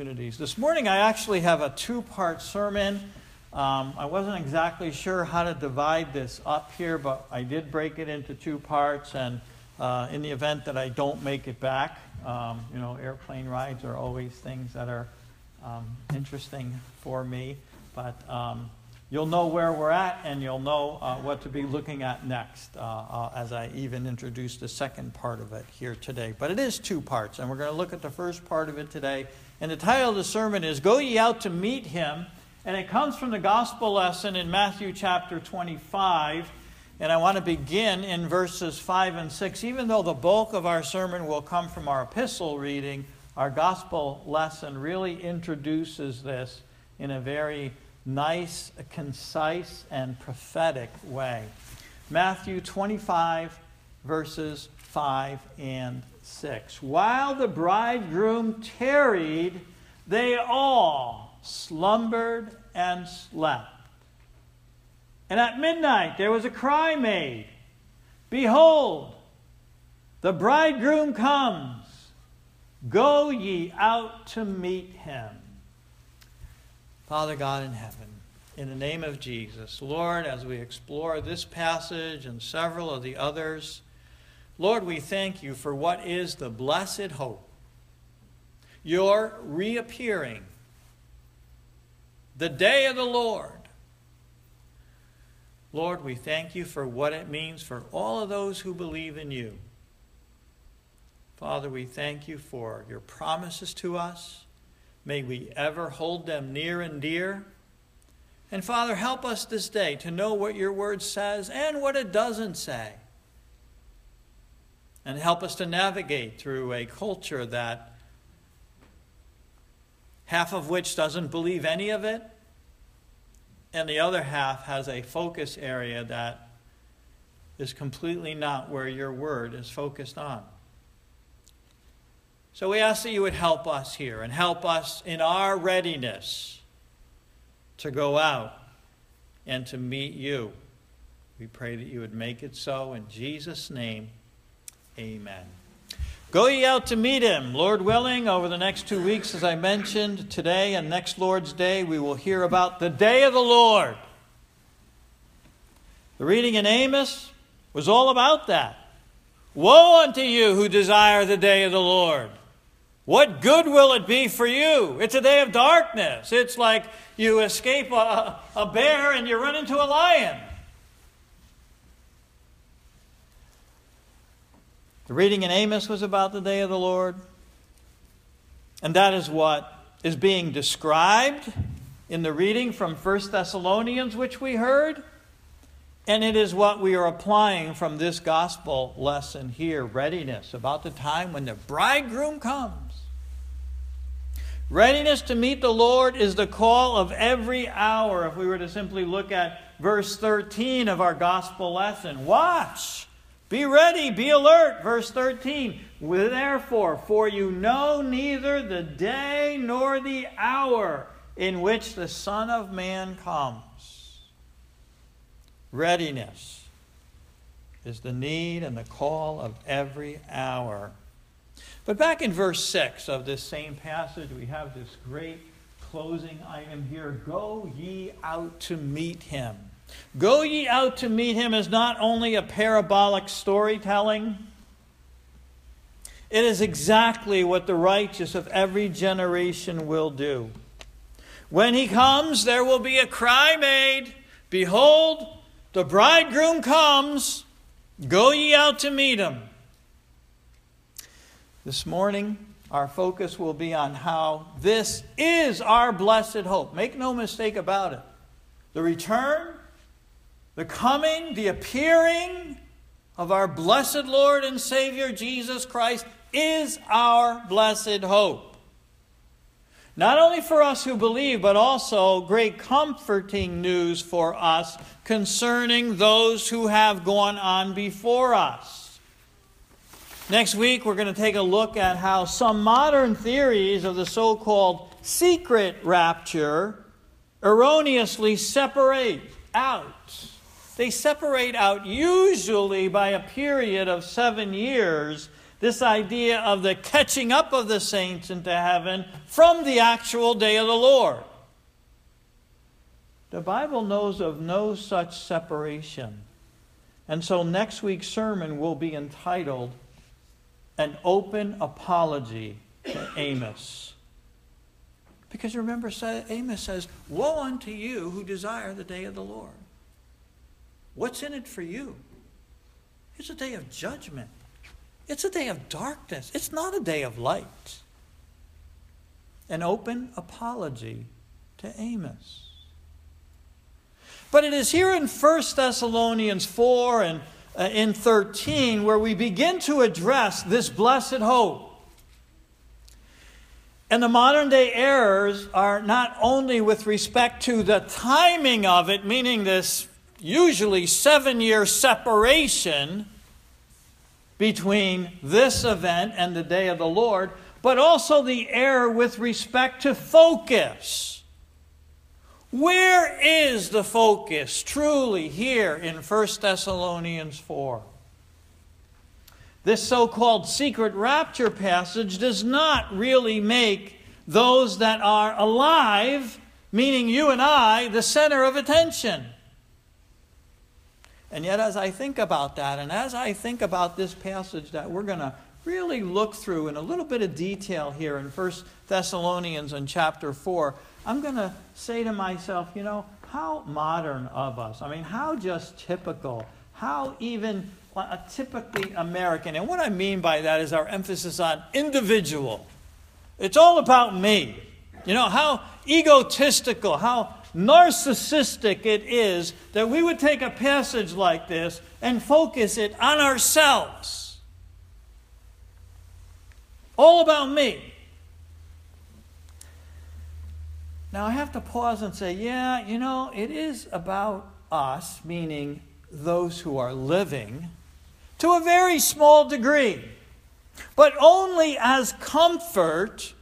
opportunities. This morning I actually have a two-part sermon. I wasn't exactly sure how to divide this up here, but I did break it into two parts, and in the event that I don't make it back, airplane rides are always things that are interesting for me, but you'll know where we're at, and you'll know what to be looking at next as I even introduce the second part of it here today. But it is two parts, and we're going to look at the first part of it today. And the title of the sermon is Go Ye Out to Meet Him, and it comes from the gospel lesson in Matthew chapter 25. And I want to begin in verses 5 and 6. Even though the bulk of our sermon will come from our epistle reading, our gospel lesson really introduces this in a very nice, concise, and prophetic way. Matthew 25, verses 5 and 6. While the bridegroom tarried, they all slumbered and slept. And at midnight there was a cry made, Behold, the bridegroom comes. Go ye out to meet him. Father God in heaven, in the name of Jesus, Lord, as we explore this passage and several of the others, Lord, we thank you for what is the blessed hope, your reappearing, the day of the Lord. Lord, we thank you for what it means for all of those who believe in you. Father, we thank you for your promises to us. May we ever hold them near and dear. And Father, help us this day to know what your word says and what it doesn't say. And help us to navigate through a culture that half of which doesn't believe any of it, and the other half has a focus area that is completely not where your word is focused on. So we ask that you would help us here and help us in our readiness to go out and to meet you. We pray that you would make it so. In Jesus' name, amen. Go ye out to meet him. Lord willing, over the next 2 weeks, as I mentioned, today and next Lord's Day, we will hear about the day of the Lord. The reading in Amos was all about that. Woe unto you who desire the day of the Lord. What good will it be for you? It's a day of darkness. It's like you escape a bear and you run into a lion. The reading in Amos was about the day of the Lord. And that is what is being described in the reading from 1 Thessalonians, which we heard. And it is what we are applying from this gospel lesson here, readiness, about the time when the bridegroom comes. Readiness to meet the Lord is the call of every hour. If we were to simply look at verse 13 of our gospel lesson, watch, be ready, be alert. Verse 13, therefore, for you know neither the day nor the hour in which the Son of Man comes. Readiness is the need and the call of every hour. But back in verse 6 of this same passage, we have this great closing item here. Go ye out to meet him. Go ye out to meet him is not only a parabolic storytelling. It is exactly what the righteous of every generation will do. When he comes, there will be a cry made, Behold, the bridegroom comes. Go ye out to meet him. This morning, our focus will be on how this is our blessed hope. Make no mistake about it. The return, the coming, the appearing of our blessed Lord and Savior Jesus Christ is our blessed hope. Not only for us who believe, but also great comforting news for us concerning those who have gone on before us. Next week, we're going to take a look at how some modern theories of the so-called secret rapture erroneously separate out. They separate out usually by a period of 7 years this idea of the catching up of the saints into heaven from the actual day of the Lord. The Bible knows of no such separation. And so next week's sermon will be entitled An Open Apology to Amos. Because remember, Amos says, woe unto you who desire the day of the Lord. What's in it for you? It's a day of judgment. It's a day of darkness. It's not a day of light. An open apology to Amos. But it is here in 1 Thessalonians 4 and in 13 where we begin to address this blessed hope. And the modern day errors are not only with respect to the timing of it, meaning this usually 7-year separation between this event and the day of the Lord, but also the error with respect to focus. Where is the focus truly here in 1 Thessalonians 4? This so-called secret rapture passage does not really make those that are alive, meaning you and I, the center of attention. And yet as I think about that, and as I think about this passage that we're going to really look through in a little bit of detail here in 1 Thessalonians and chapter 4, I'm going to say to myself, how modern of us. I mean, how just typical. How even typically American. And what I mean by that is our emphasis on individual. It's all about me. How egotistical, how narcissistic it is that we would take a passage like this and focus it on ourselves. All about me. Now I have to pause and say, it is about us, meaning those who are living, to a very small degree, but only as comfort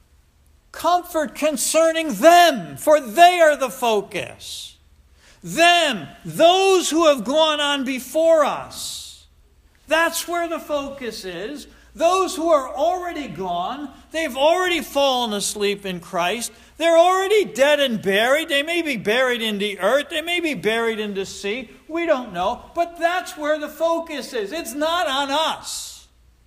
concerning them, for they are the focus. Them, those who have gone on before us. That's where the focus is. Those who are already gone, they've already fallen asleep in Christ. They're already dead and buried. They may be buried in the earth. They may be buried in the sea. We don't know. But that's where the focus is. It's not on us.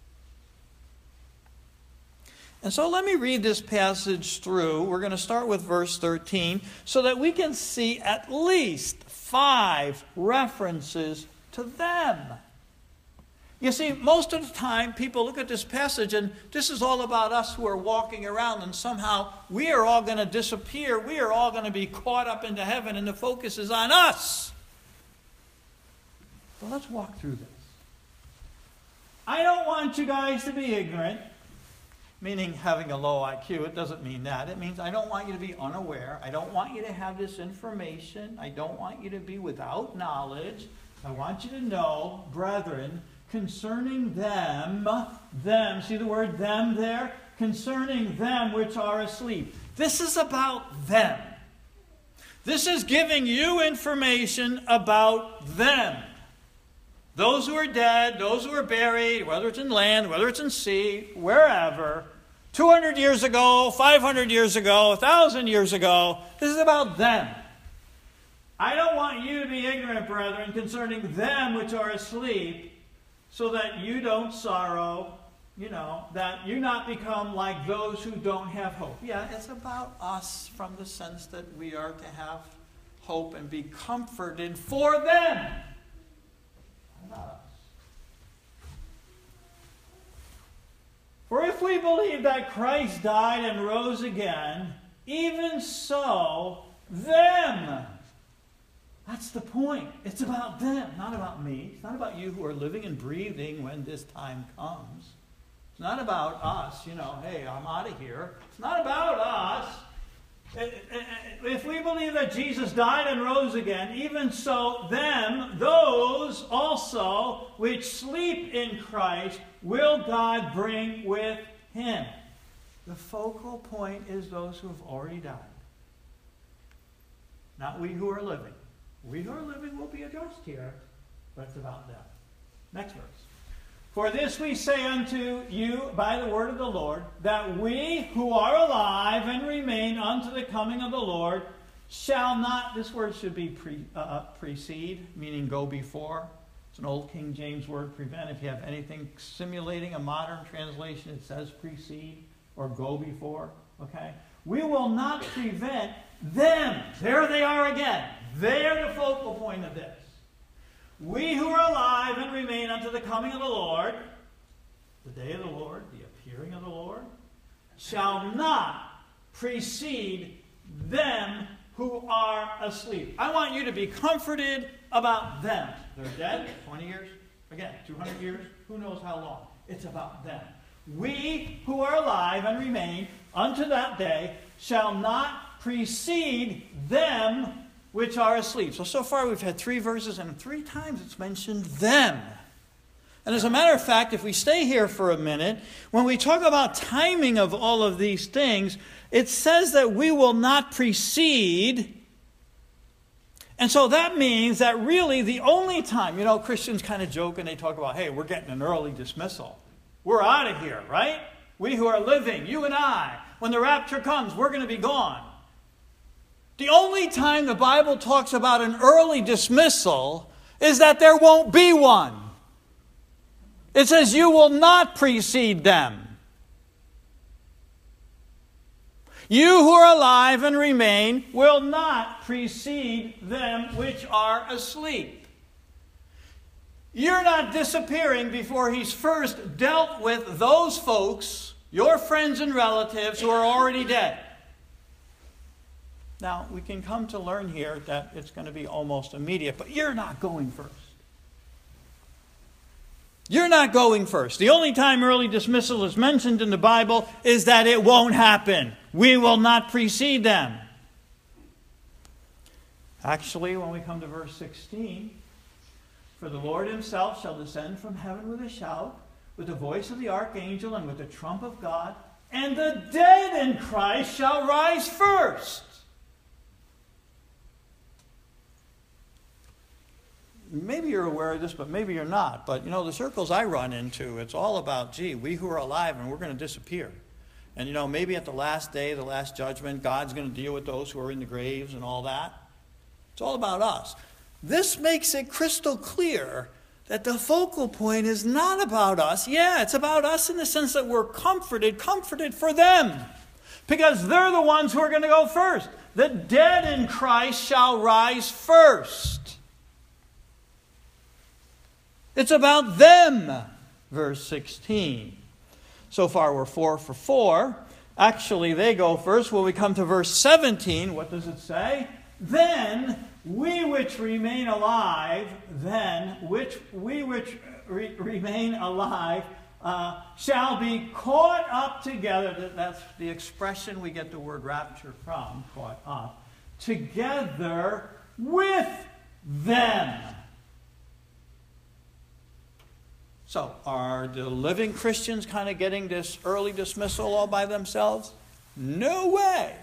And so let me read this passage through. We're going to start with verse 13 so that we can see at least 5 references to them. You see, most of the time people look at this passage and this is all about us who are walking around and somehow we are all going to disappear. We are all going to be caught up into heaven and the focus is on us. Well, let's walk through this. I don't want you guys to be ignorant, meaning having a low IQ. It doesn't mean that. It means I don't want you to be unaware. I don't want you to have this information. I don't want you to be without knowledge. I want you to know, brethren, concerning them, see the word them there? Concerning them which are asleep. This is about them. This is giving you information about them. Those who are dead, those who are buried, whether it's in land, whether it's in sea, wherever, 200 years ago, 500 years ago, 1,000 years ago, this is about them. I don't want you to be ignorant, brethren, concerning them which are asleep, so that you don't sorrow, that you not become like those who don't have hope. Yeah, it's about us from the sense that we are to have hope and be comforted for them. Not us. For if we believe that Christ died and rose again, even so, them. That's the point. It's about them, not about me. It's not about you who are living and breathing when this time comes. It's not about us, hey, I'm out of here. It's not about us. If we believe that Jesus died and rose again, even so, them, those also which sleep in Christ, will God bring with him. The focal point is those who have already died. Not we who are living. We who are living will be addressed here, but it's about them. Next verse. For this we say unto you by the word of the Lord, that we who are alive and remain unto the coming of the Lord shall not, this word should be precede, meaning go before. It's an old King James word, prevent. If you have anything simulating a modern translation, it says precede or go before. Okay? We will not prevent them. There they are again. They are the focal point of this. We who are alive and remain unto the coming of the Lord, the day of the Lord, the appearing of the Lord, shall not precede them who are asleep. I want you to be comforted about them. They're dead, 20 years, again, 200 years, who knows how long. It's about them. We who are alive and remain unto that day shall not precede them which are asleep. So far we've had 3 verses, and 3 times it's mentioned them. And as a matter of fact, if we stay here for a minute, when we talk about timing of all of these things, it says that we will not precede. And so that means that really the only time, Christians kind of joke and they talk about, hey, we're getting an early dismissal. We're out of here, right? We who are living, you and I, when the rapture comes, we're going to be gone. The only time the Bible talks about an early dismissal is that there won't be one. It says you will not precede them. You who are alive and remain will not precede them which are asleep. You're not disappearing before he's first dealt with those folks, your friends and relatives who are already dead. Now, we can come to learn here that it's going to be almost immediate, but you're not going first. You're not going first. The only time early dismissal is mentioned in the Bible is that it won't happen. We will not precede them. Actually, when we come to verse 16, for the Lord himself shall descend from heaven with a shout, with the voice of the archangel, and with the trump of God, and the dead in Christ shall rise first. Maybe you're aware of this, but maybe you're not. But, the circles I run into, it's all about, we who are alive and we're going to disappear. And, maybe at the last day, the last judgment, God's going to deal with those who are in the graves and all that. It's all about us. This makes it crystal clear that the focal point is not about us. Yeah, it's about us in the sense that we're comforted for them. Because they're the ones who are going to go first. The dead in Christ shall rise first. It's about them, verse 16. So far we're 4 for 4. Actually, they go first. When we come to verse 17, what does it say? Then we which remain alive, remain alive, shall be caught up together. That's the expression we get the word rapture from, caught up, together with them. So, are the living Christians kind of getting this early dismissal all by themselves? No way.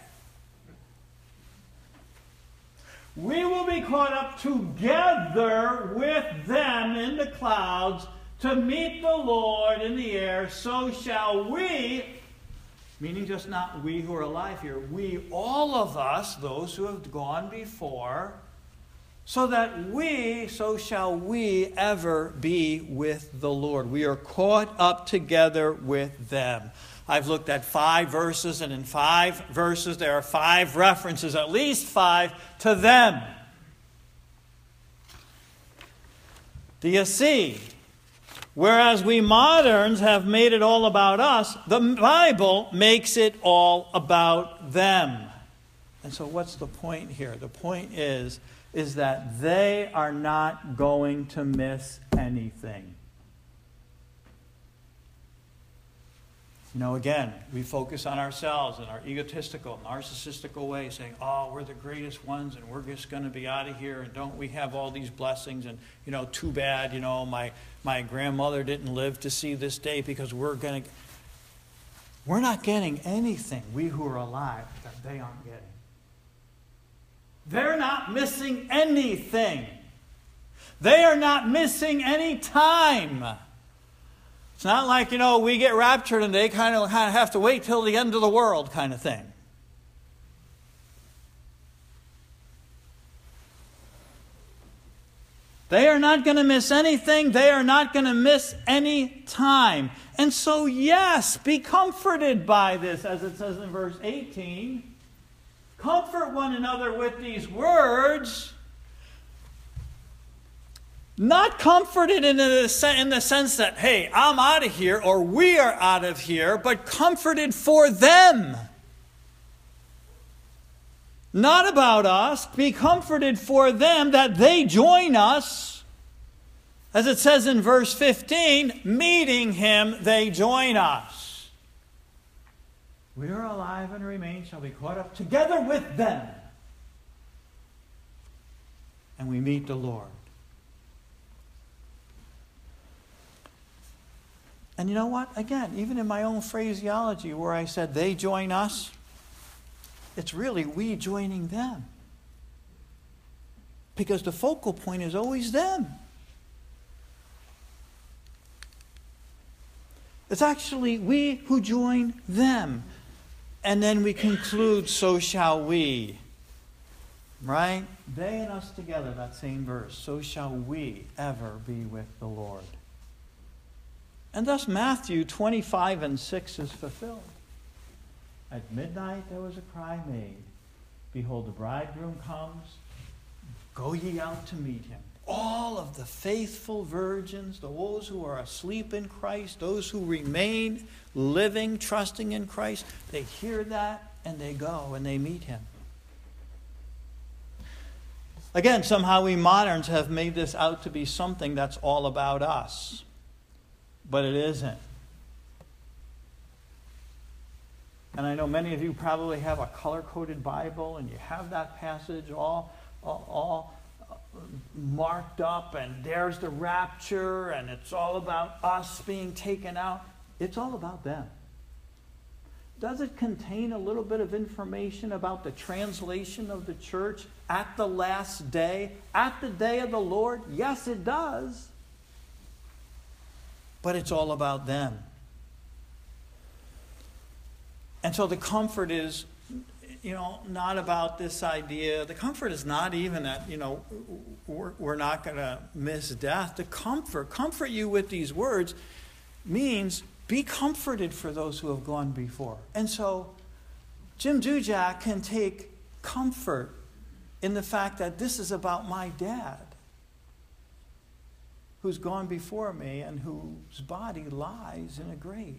We will be caught up together with them in the clouds to meet the Lord in the air. So shall we, meaning just not we who are alive here, we, all of us, those who have gone before, so shall we ever be with the Lord. We are caught up together with them. I've looked at 5 verses, and in 5 verses there are 5 references, at least 5, to them. Do you see? Whereas we moderns have made it all about us, the Bible makes it all about them. And so what's the point here? The point is that they are not going to miss anything. Again, we focus on ourselves in our egotistical, narcissistical way, saying, oh, we're the greatest ones and we're just going to be out of here, and don't we have all these blessings, and, too bad, my grandmother didn't live to see this day, because we're not getting anything, we who are alive, that they aren't getting. They're not missing anything. They are not missing any time. It's not like, we get raptured and they kind of have to wait till the end of the world kind of thing. They are not going to miss anything. They are not going to miss any time. And so, yes, be comforted by this, as it says in verse 18. Comfort one another with these words. Not comforted in the sense that, hey, I'm out of here or we are out of here, but comforted for them. Not about us. Be comforted for them that they join us. As it says in verse 15, meeting him, they join us. We are alive and remain shall be caught up together with them. And we meet the Lord. And you know what? Again, even in my own phraseology where I said they join us, it's really we joining them. Because the focal point is always them. It's actually we who join them. And then we conclude, so shall we. Right? They and us together, that same verse. So shall we ever be with the Lord. And thus Matthew 25:6 is fulfilled. At midnight there was a cry made. Behold, the bridegroom comes. Go ye out to meet him. All of the faithful virgins, those who are asleep in Christ, those who remain living, trusting in Christ, they hear that and they go and they meet him. Again, somehow we moderns have made this out to be something that's all about us. But it isn't. And I know many of you probably have a color-coded Bible and you have that passage all marked up, and there's the rapture, and it's all about us being taken out. It's all about them. Does it contain a little bit of information about the translation of the church at the last day, at the day of the Lord? Yes, it does. But it's all about them. And so the comfort is, not about this idea. The comfort is not even that, we're not going to miss death. The comfort you with these words means be comforted for those who have gone before. And so Jim Dujak can take comfort in the fact that this is about my dad, who's gone before me and whose body lies in a grave.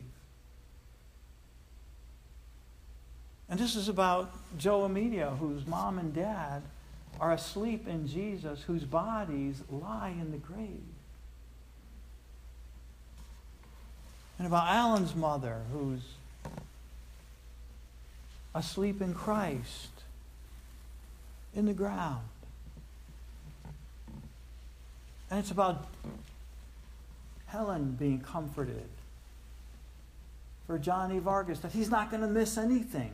And this is about Joe Amelia, whose mom and dad are asleep in Jesus, whose bodies lie in the grave. And about Alan's mother, who's asleep in Christ in the ground. And it's about Helen being comforted for Johnny Vargas, that he's not going to miss anything.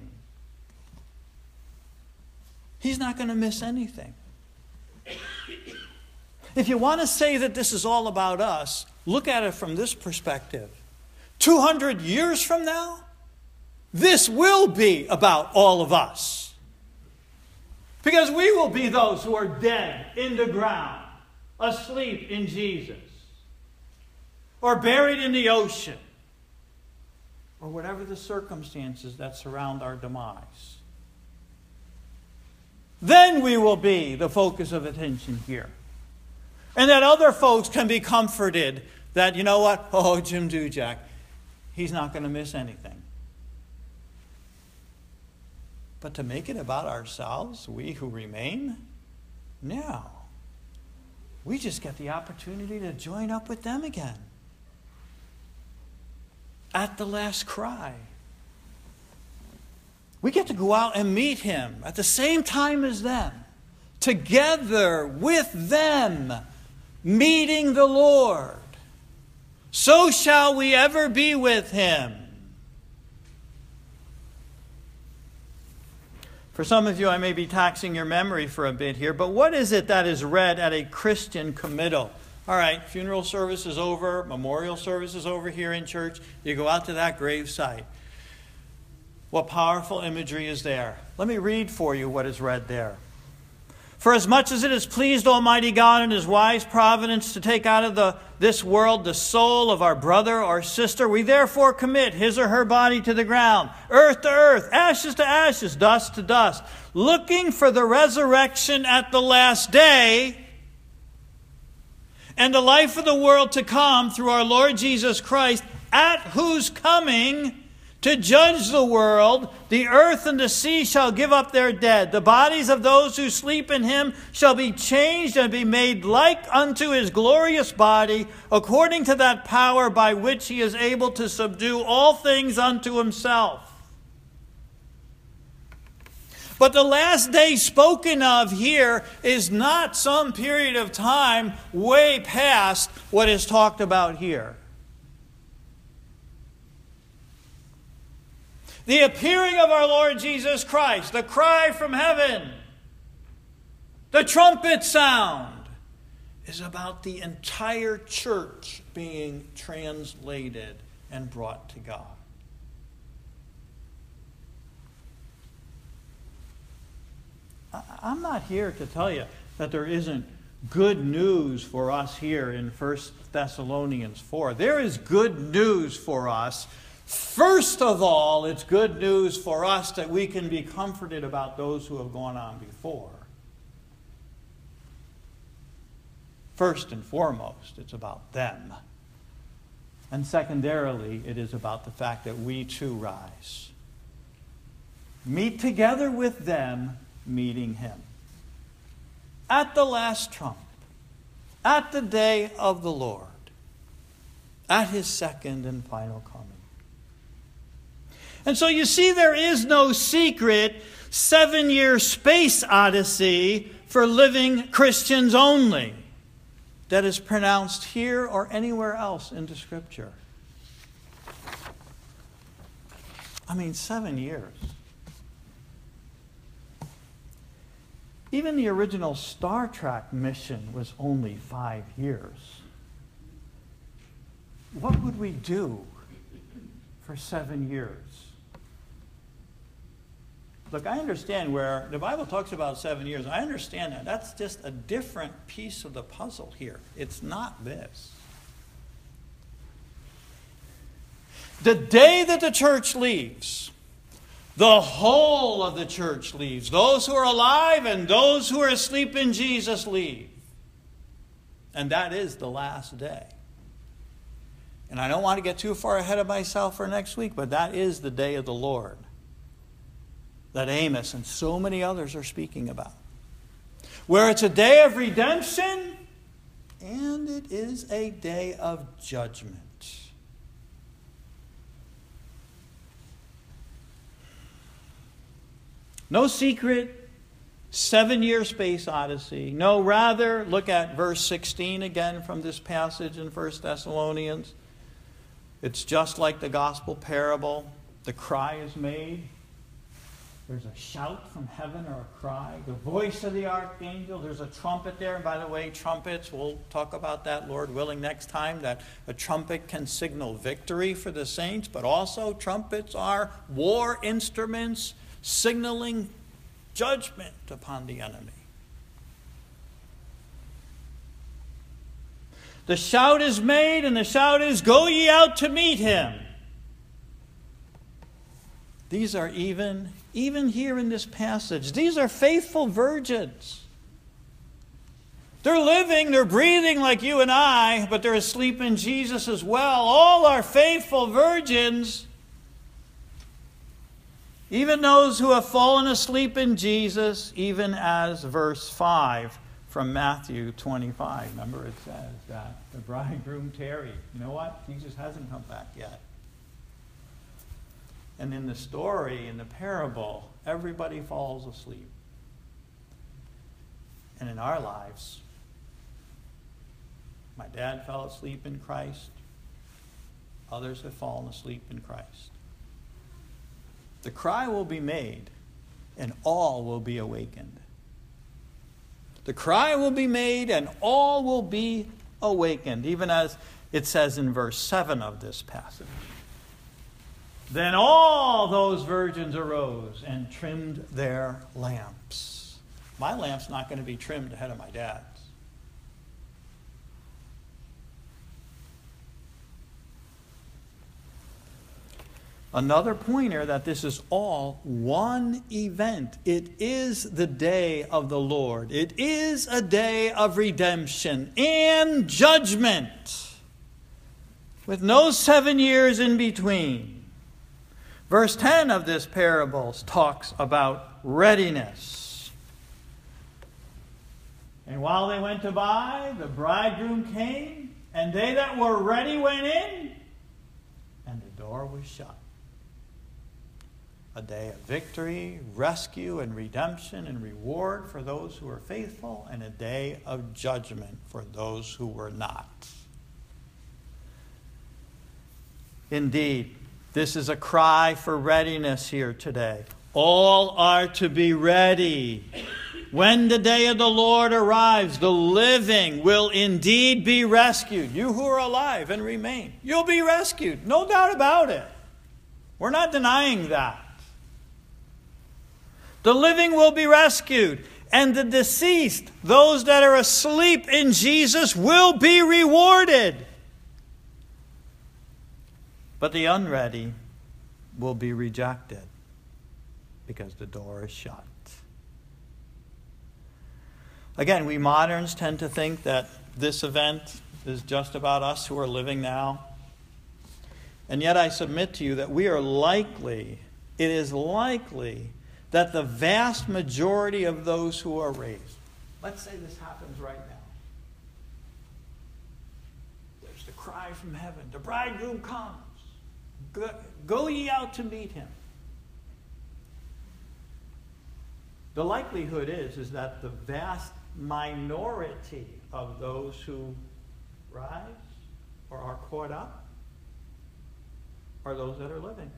He's not going to miss anything. If you want to say that this is all about us, look at it from this perspective. 200 years from now, this will be about all of us. Because we will be those who are dead in the ground, asleep in Jesus, or buried in the ocean, or whatever the circumstances that surround our demise. Then we will be the focus of attention here. And that other folks can be comforted that, you know what? Oh, Jim Dujak, he's not going to miss anything. But to make it about ourselves, we who remain, no. We just get the opportunity to join up with them again. At the last cry. We get to go out and meet him at the same time as them. Together with them. Meeting the Lord. So shall we ever be with him. For some of you, I may be taxing your memory for a bit here, but what is it that is read at a Christian committal? All right, funeral service is over, memorial service is over here in church. You go out to that grave site. What powerful imagery is there? Let me read for you what is read there. For as much as it has pleased Almighty God in His wise providence to take out of this world the soul of our brother or sister, we therefore commit his or her body to the ground, earth to earth, ashes to ashes, dust to dust, looking for the resurrection at the last day and the life of the world to come through our Lord Jesus Christ, at whose coming to judge the world, the earth and the sea shall give up their dead. The bodies of those who sleep in Him shall be changed and be made like unto His glorious body, according to that power by which He is able to subdue all things unto Himself. But the last day spoken of here is not some period of time way past what is talked about here. The appearing of our Lord Jesus Christ, the cry from heaven, the trumpet sound, is about the entire church being translated and brought to God. I'm not here to tell you that there isn't good news for us here in 1 Thessalonians 4. There is good news for us. First of all, it's good news for us that we can be comforted about those who have gone on before. First and foremost, it's about them. And secondarily, it is about the fact that we too rise. Meet together with them, meeting Him. At the last trump, at the day of the Lord, at His second and final coming. And so you see, there is no secret 7-year space odyssey for living Christians only that is pronounced here or anywhere else in the Scripture. I mean, 7 years. Even the original Star Trek mission was only 5 years. What would we do for 7 years? Look, I understand where the Bible talks about 7 years. I understand that. That's just a different piece of the puzzle here. It's not this. The day that the church leaves, the whole of the church leaves. Those who are alive and those who are asleep in Jesus leave. And that is the last day. And I don't want to get too far ahead of myself for next week, but that is the day of the Lord that Amos and so many others are speaking about. Where it's a day of redemption and it is a day of judgment. No secret 7-year space odyssey. No, rather, look at verse 16 again from this passage in 1 Thessalonians. It's just like the gospel parable. The cry is made. There's a shout from heaven or a cry. The voice of the archangel. There's a trumpet there. And by the way, trumpets, we'll talk about that, Lord willing, next time, that a trumpet can signal victory for the saints. But also, trumpets are war instruments signaling judgment upon the enemy. The shout is made, and the shout is, "Go ye out to meet him." These are even here in this passage, these are faithful virgins. They're living, they're breathing like you and I, but they're asleep in Jesus as well. All are faithful virgins. Even those who have fallen asleep in Jesus, even as verse 5 from Matthew 25. Remember, it says that the bridegroom tarried. You know what? Jesus hasn't come back yet. And in the story, in the parable, everybody falls asleep. And in our lives, my dad fell asleep in Christ. Others have fallen asleep in Christ. The cry will be made, and all will be awakened. The cry will be made, and all will be awakened, even as it says in verse 7 of this passage. Then all those virgins arose and trimmed their lamps. My lamp's not going to be trimmed ahead of my dad's. Another pointer that this is all one event. It is the day of the Lord. It is a day of redemption and judgment, with no 7 years in between. Verse 10 of this parable talks about readiness. And while they went to buy, the bridegroom came, and they that were ready went in, and the door was shut. A day of victory, rescue, and redemption and reward for those who were faithful, and a day of judgment for those who were not. Indeed, this is a cry for readiness here today. All are to be ready. When the day of the Lord arrives, the living will indeed be rescued. You who are alive and remain, you'll be rescued. No doubt about it. We're not denying that. The living will be rescued, and the deceased, those that are asleep in Jesus, will be rewarded. But the unready will be rejected because the door is shut. Again, we moderns tend to think that this event is just about us who are living now. And yet I submit to you that it is likely that the vast majority of those who are raised, let's say this happens right now. There's the cry from heaven, the bridegroom comes. Go ye out to meet him. The likelihood is that the vast minority of those who rise or are caught up are those that are living.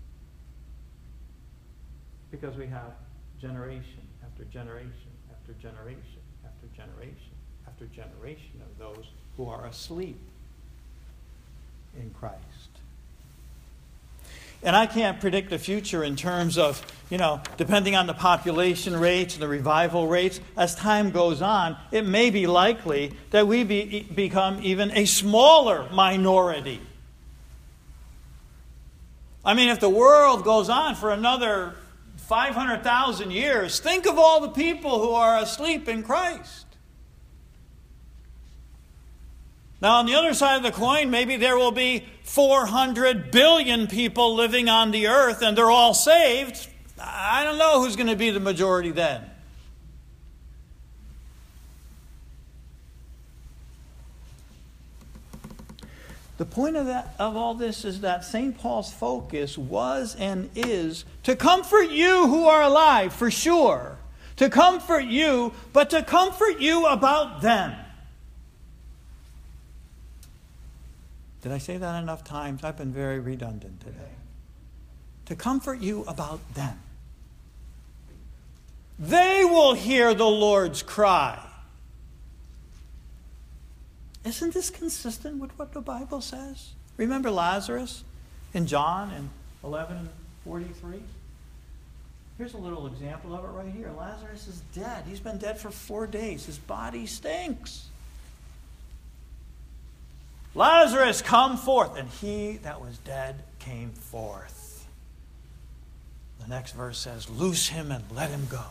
Because we have generation after generation after generation after generation after generation of those who are asleep in Christ. And I can't predict the future in terms of, depending on the population rates and the revival rates. As time goes on, it may be likely that we become even a smaller minority. I mean, if the world goes on for another 500,000 years, think of all the people who are asleep in Christ. Now, on the other side of the coin, maybe there will be 400 billion people living on the earth, and they're all saved. I don't know who's going to be the majority then. The point of all this is that St. Paul's focus was and is to comfort you who are alive, for sure. To comfort you, but to comfort you about them. Did I say that enough times? I've been very redundant today. To comfort you about them. They will hear the Lord's cry. Isn't this consistent with what the Bible says? Remember Lazarus in John in 11:43? Here's a little example of it right here. Lazarus is dead. He's been dead for 4 days. His body stinks. Lazarus, come forth. And he that was dead came forth. The next verse says, loose him and let him go.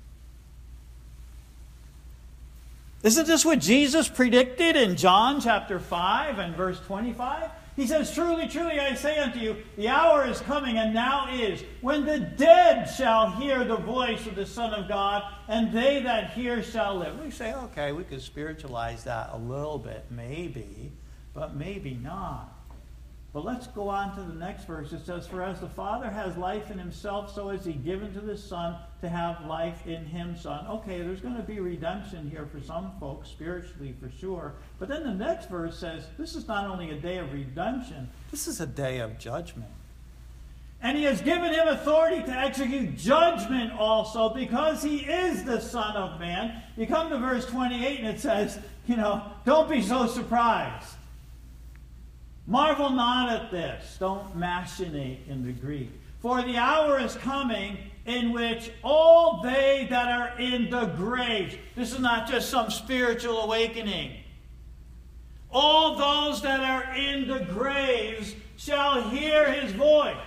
Isn't this what Jesus predicted in John chapter 5 and verse 25? He says, truly, truly, I say unto you, the hour is coming, and now is, when the dead shall hear the voice of the Son of God, and they that hear shall live. We say, okay, we could spiritualize that a little bit, maybe, but maybe not. But let's go on to the next verse. It says, for as the Father has life in himself, so has he given to the Son to have life in him, Son. Okay, there's going to be redemption here for some folks, spiritually for sure. But then the next verse says, this is not only a day of redemption, this is a day of judgment. And he has given him authority to execute judgment also, because he is the Son of Man. You come to verse 28 and it says, don't be so surprised. Marvel not at this. Don't machinate in the Greek. For the hour is coming in which all they that are in the graves, this is not just some spiritual awakening, all those that are in the graves shall hear his voice,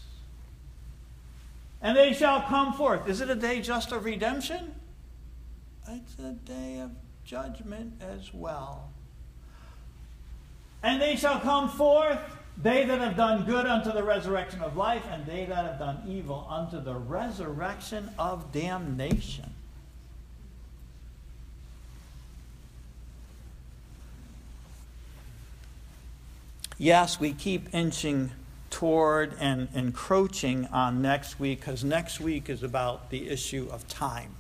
and they shall come forth. Is it a day just of redemption? It's a day of judgment as well. And they shall come forth, they that have done good unto the resurrection of life, and they that have done evil unto the resurrection of damnation. Yes, we keep inching toward and encroaching on next week, because next week is about the issue of time.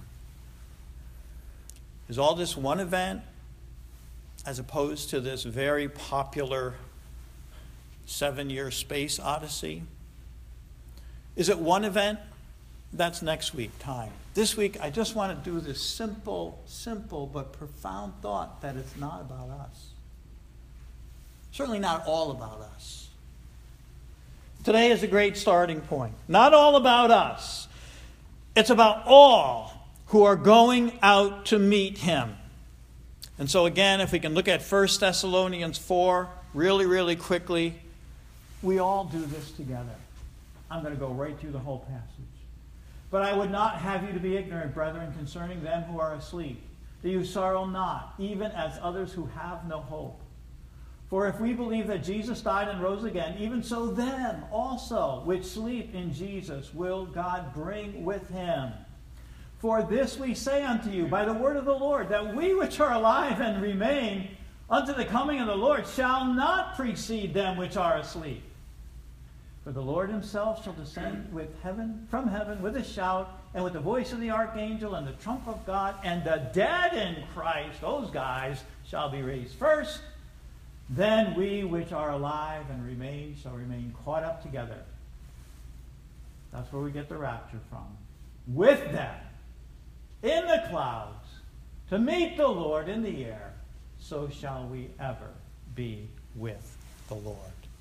Is all this one event as opposed to this very popular 7-year space odyssey? Is it one event? That's next week, time. This week, I just want to do this simple but profound thought that it's not about us. Certainly not all about us. Today is a great starting point. Not all about us. It's about all who are going out to meet him. And so again, if we can look at 1 Thessalonians 4 really quickly, we all do this together. I'm going to go right through the whole passage. But I would not have you to be ignorant, brethren, concerning them who are asleep, that you sorrow not, even as others who have no hope. For if we believe that Jesus died and rose again, even so them also which sleep in Jesus will God bring with him. For this we say unto you by the word of the Lord, that we which are alive and remain unto the coming of the Lord shall not precede them which are asleep. For the Lord himself shall descend from heaven with a shout, and with the voice of the archangel, and the trump of God, and the dead in Christ, those guys, shall be raised first. Then we which are alive and remain shall remain caught up together. That's where we get the rapture from. With them, in the clouds, to meet the Lord in the air, so shall we ever be with the Lord.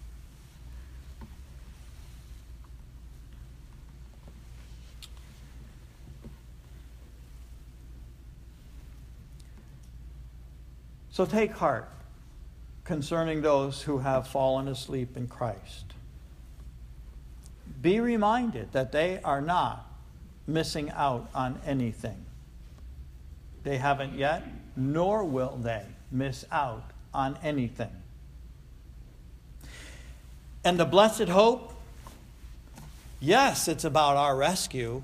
So take heart concerning those who have fallen asleep in Christ. Be reminded that they are not missing out on anything. They haven't yet, nor will they miss out on anything. And the blessed hope, yes, it's about our rescue,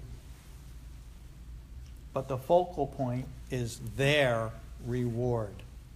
but the focal point is their reward.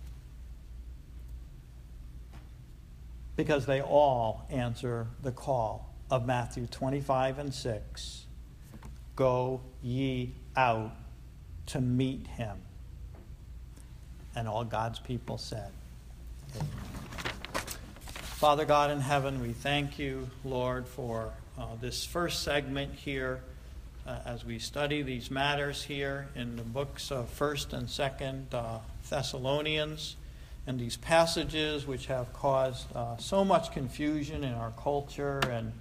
Because they all answer the call of Matthew 25:6. Go ye out to meet him. And all God's people said, amen. Father God in heaven, we thank you, Lord, for this first segment here as we study these matters here in the books of 1st and 2nd Thessalonians. And these passages which have caused so much confusion in our culture. And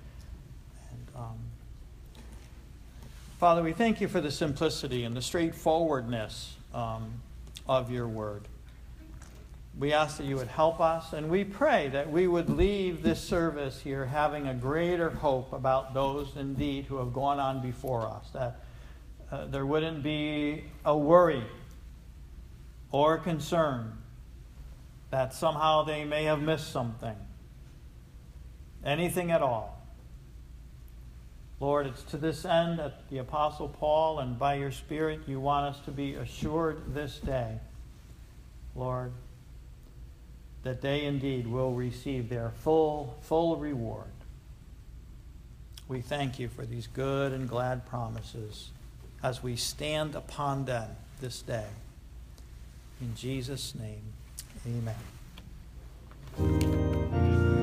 Father, we thank you for the simplicity and the straightforwardness of your word. We ask that you would help us, and we pray that we would leave this service here having a greater hope about those indeed who have gone on before us, that there wouldn't be a worry or concern that somehow they may have missed something. Anything at all. Lord, it's to this end that the Apostle Paul, and by your Spirit, you want us to be assured this day, Lord, that they indeed will receive their full reward. We thank you for these good and glad promises as we stand upon them this day. In Jesus' name. Amen.